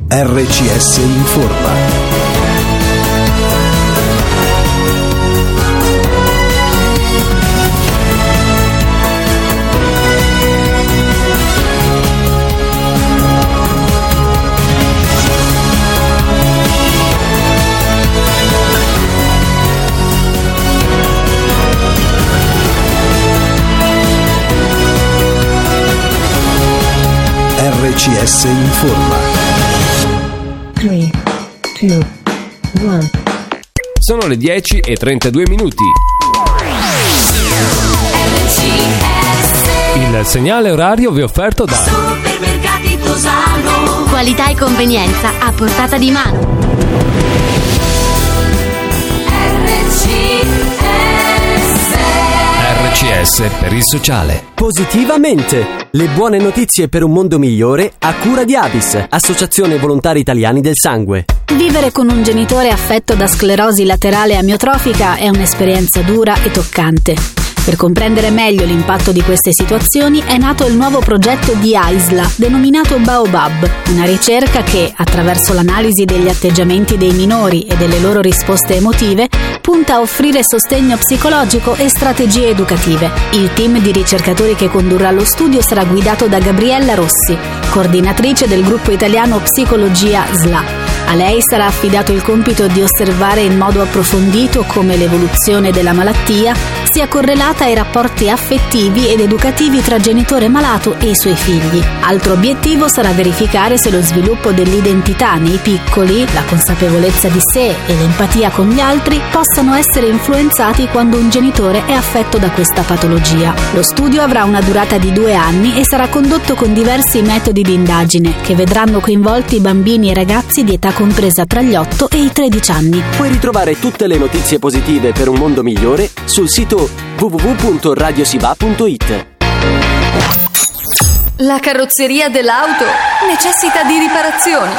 RCS Informa. RCS Informa. 3, 2, 1. Sono le 10:32. Il segnale orario vi è offerto da Supermercati Tosano. Qualità e convenienza a portata di mano. RCS per il sociale. Positivamente! Le buone notizie per un mondo migliore a cura di Avis, Associazione Volontari Italiani del Sangue. Vivere con un genitore affetto da sclerosi laterale amiotrofica è un'esperienza dura e toccante. Per comprendere meglio l'impatto di queste situazioni è nato il nuovo progetto di AISLA, denominato Baobab, una ricerca che, attraverso l'analisi degli atteggiamenti dei minori e delle loro risposte emotive, punta a offrire sostegno psicologico e strategie educative. Il team di ricercatori che condurrà lo studio sarà guidato da Gabriella Rossi, coordinatrice del gruppo italiano Psicologia SLA. A lei sarà affidato il compito di osservare in modo approfondito come l'evoluzione della malattia sia correlata ai rapporti affettivi ed educativi tra genitore malato e i suoi figli. Altro obiettivo sarà verificare se lo sviluppo dell'identità nei piccoli, la consapevolezza di sé e l'empatia con gli altri possano essere influenzati quando un genitore è affetto da questa patologia. Lo studio avrà una durata di 2 anni e sarà condotto con diversi metodi di indagine che vedranno coinvolti bambini e ragazzi di età compresa tra gli 8 e i 13 anni. Puoi ritrovare tutte le notizie positive per un mondo migliore sul sito www.radiosiva.it. La carrozzeria dell'auto necessita di riparazioni.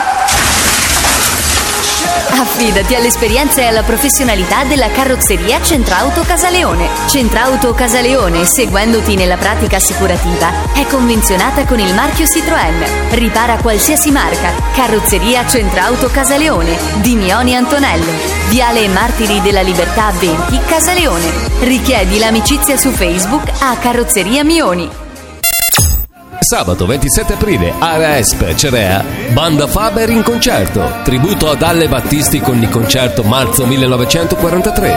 Affidati all'esperienza e alla professionalità della carrozzeria Centrauto Casaleone. Centrauto Casaleone, seguendoti nella pratica assicurativa, è convenzionata con il marchio Citroën. Ripara qualsiasi marca. Carrozzeria Centrauto Casaleone di Mioni Antonello, Viale Martiri della Libertà 20, Casaleone. Richiedi l'amicizia su Facebook a Carrozzeria Mioni. Sabato 27 aprile, Area Esp, Cerea, Banda Faber in concerto. Tributo ad Alle Battisti con il concerto marzo 1943.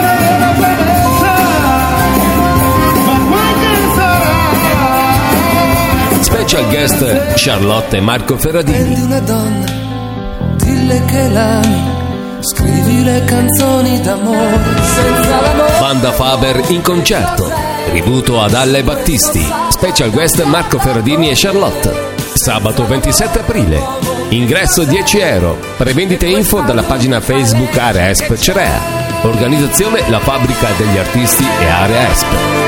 Special guest Charlotte e Marco Ferradini. Prendi una donna, dille che l'ami, scrivi le canzoni d'amore senza l'amore. Banda Faber in concerto. Tributo ad Alle Battisti. Special guest Marco Ferradini e Charlotte. Sabato 27 aprile. Ingresso 10 euro. Prevendite info dalla pagina Facebook Area Esp Cerea. Organizzazione La Fabbrica degli Artisti e Area Esp.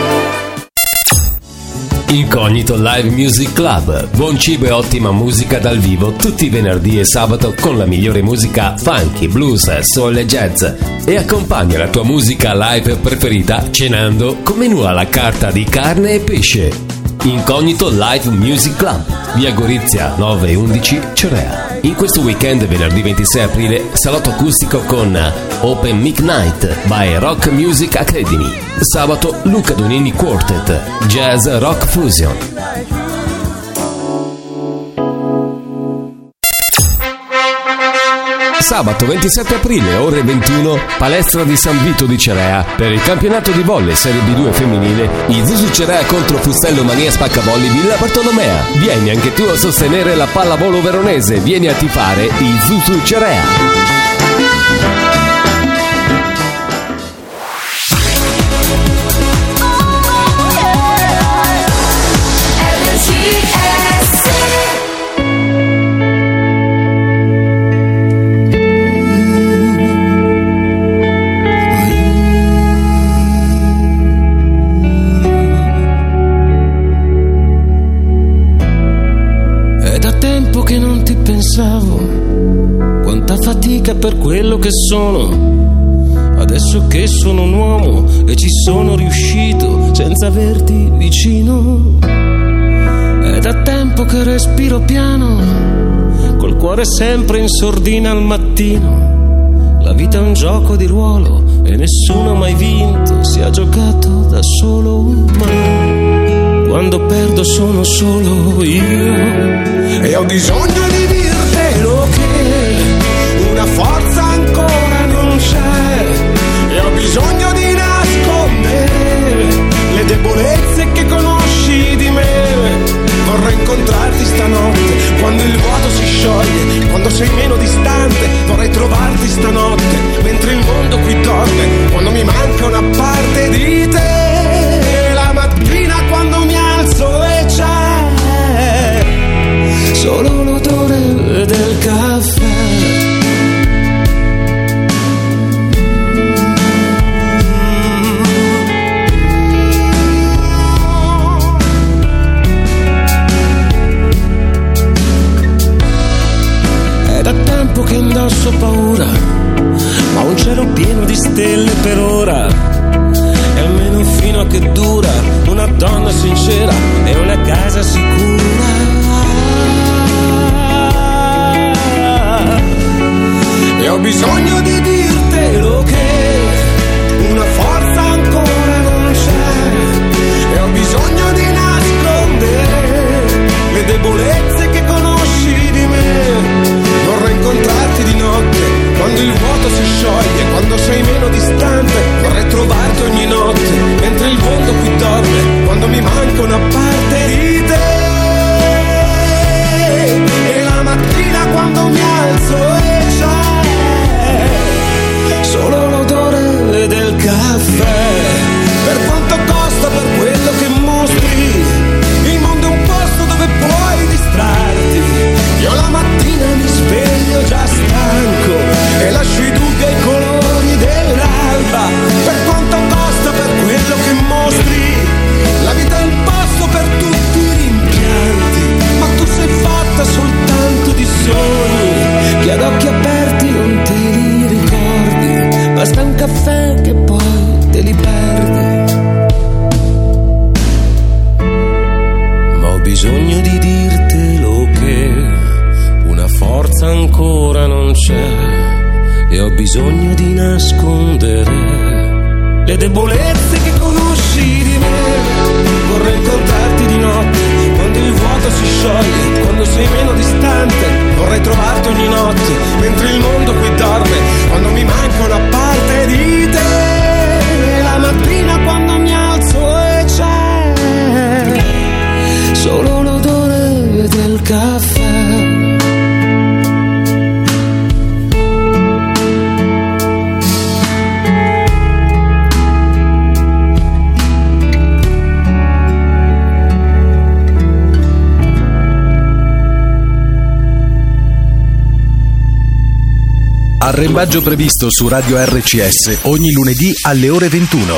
Incognito Live Music Club. Buon cibo e ottima musica dal vivo tutti i venerdì e sabato con la migliore musica funky, blues, soul e jazz. E accompagna la tua musica live preferita cenando con menù alla carta di carne e pesce. Incognito Live Music Club, via Gorizia 9 e 11 Cerea. In questo weekend, venerdì 26 aprile, salotto acustico con Open Mic Night by Rock Music Academy. Sabato Luca Donini Quartet, Jazz Rock Fusion. Sabato 27 aprile, ore 21, palestra di San Vito di Cerea. Per il campionato di volley Serie B2 femminile, i Zuzu Cerea contro Fustello Mania Spaccavolli Villa Bartolomea. Vieni anche tu a sostenere la pallavolo veronese. Vieni a tifare i Zuzu Cerea. Quanta fatica per quello che sono, adesso che sono un uomo e ci sono riuscito senza averti vicino. È da tempo che respiro piano, col cuore sempre in sordina al mattino. La vita è un gioco di ruolo e nessuno ha mai vinto, si è giocato da solo, ma quando perdo sono solo io. E ho bisogno di dirtelo che una forza ancora non c'è, e ho bisogno di nascondere le debolezze che conosci di me. Vorrei incontrarti stanotte, quando il vuoto si scioglie, quando sei meno distante. Vorrei trovarti stanotte, mentre il mondo qui dorme, quando mi manca una parte di te. La mattina quando mi alzo e c'è solo l'odore del caffè. Che indosso paura, ma un cielo pieno di stelle per ora, e almeno fino a che dura una donna sincera e una casa sicura. E ho bisogno di dirtelo che una forza ancora non c'è, e ho bisogno di nascondere le debolezze che conosci di me. Vorrei incontrarti di notte, quando il vuoto si scioglie, quando sei meno distante. Vorrei trovarti ogni notte, mentre il mondo qui dorme, quando mi manca una parte di te. E la mattina quando mi alzo e c'è solo l'odore del caffè. Per quanto costa, per quello che mostri, il mondo è un posto dove puoi distrarti. Io la mattina mi sveglio già stanco e lascio i dubbi ai colori dell'alba. Per quanto costa, per quello che mostri, la vita è un posto per tutti i rimpianti. Ma tu sei fatta soltanto di sogni che ad occhi aperti non te li ricordi. Basta un caffè che poi te li perdi. Ma ho bisogno di dirtelo che una forza ancora non c'è, e ho bisogno di nascondere le debolezze che conosci di me. Vorrei incontrarti di notte, quando il vuoto si scioglie, quando sei meno distante. Vorrei trovarti ogni notte, mentre il mondo qui dorme, quando mi manca una parte di te. La mattina quando mi alzo e c'è solo l'odore del caffè. Arrembaggio previsto su Radio RCS ogni lunedì alle ore 21.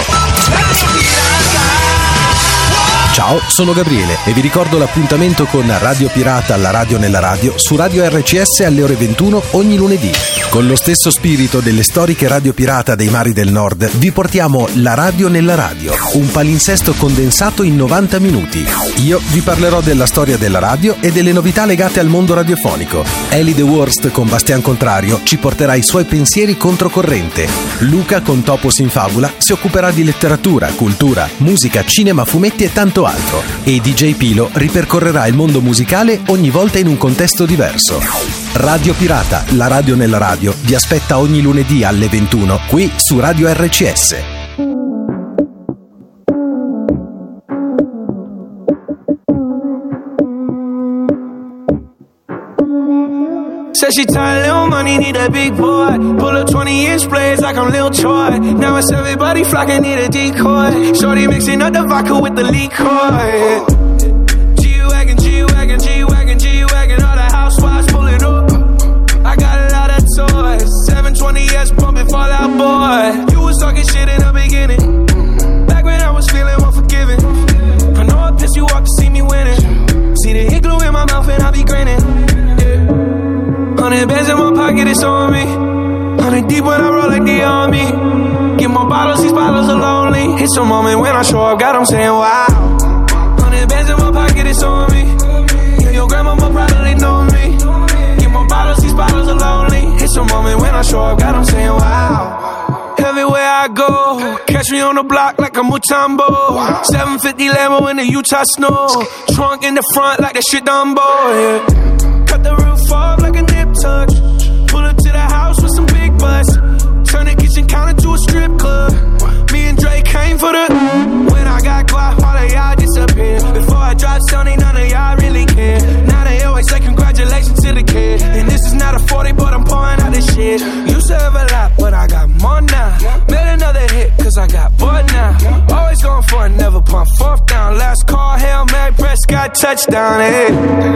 Ciao, sono Gabriele e vi ricordo l'appuntamento con Radio Pirata, la radio nella radio, su Radio RCS alle ore 21 ogni lunedì. Con lo stesso spirito delle storiche Radio Pirata dei mari del nord, vi portiamo La radio nella radio, un palinsesto condensato in 90 minuti. Io vi parlerò della storia della radio e delle novità legate al mondo radiofonico. Eli The Worst con Bastian Contrario ci porterà i suoi pensieri controcorrente. Luca con Topos in Fabula si occuperà di letteratura, cultura, musica, cinema, fumetti e tanto altro. E DJ Pilo ripercorrerà il mondo musicale ogni volta in un contesto diverso. Radio Pirata, la radio nella radio, vi aspetta ogni lunedì alle 21 qui su Radio RCS. Said she tired, little money, need a big boy. Pull up 20-inch blades like I'm Lil Troy. Now it's everybody flocking, need a decoy. Shorty mixing up the vodka with the liquor. G-Wagon, G-Wagon, G-Wagon, G-Wagon. All the housewives pulling up. I got a lot of toys. 720S pumping Fall Out Boy. You was talking shit in the beginning, back when I was feeling more forgiving. I know I pissed you off to see me winning. See the igloo in my mouth and I be grinning. 100 bands in my pocket, it's on me. 100 deep when I roll like the army. Get more bottles, these bottles are lonely. It's a moment when I show up, God, I'm saying wow. 100 bands in my pocket, it's on me. Yeah, your grandmama probably know me. Get more Catch me on the block like a Mutombo. 750 Lambo in the Utah snow. Trunk in the front like that shit Dumbo, yeah. Cut the roof off like a nip tuck. Pull up to the house with some big butts. Turn the kitchen counter to a strip club. Me and Drake came for the. When I got guap, all of y'all disappear. Before I drop Sony, none of y'all really care. Now they always say congratulations to the kid. And this is not a 40, but I'm pouring out this shit. Used to have a lot, but I got more now. Made another hit, cause I got bored now. Always going for it, never pump fourth down. Last call, Hail Mary, Prescott, touchdown, hey.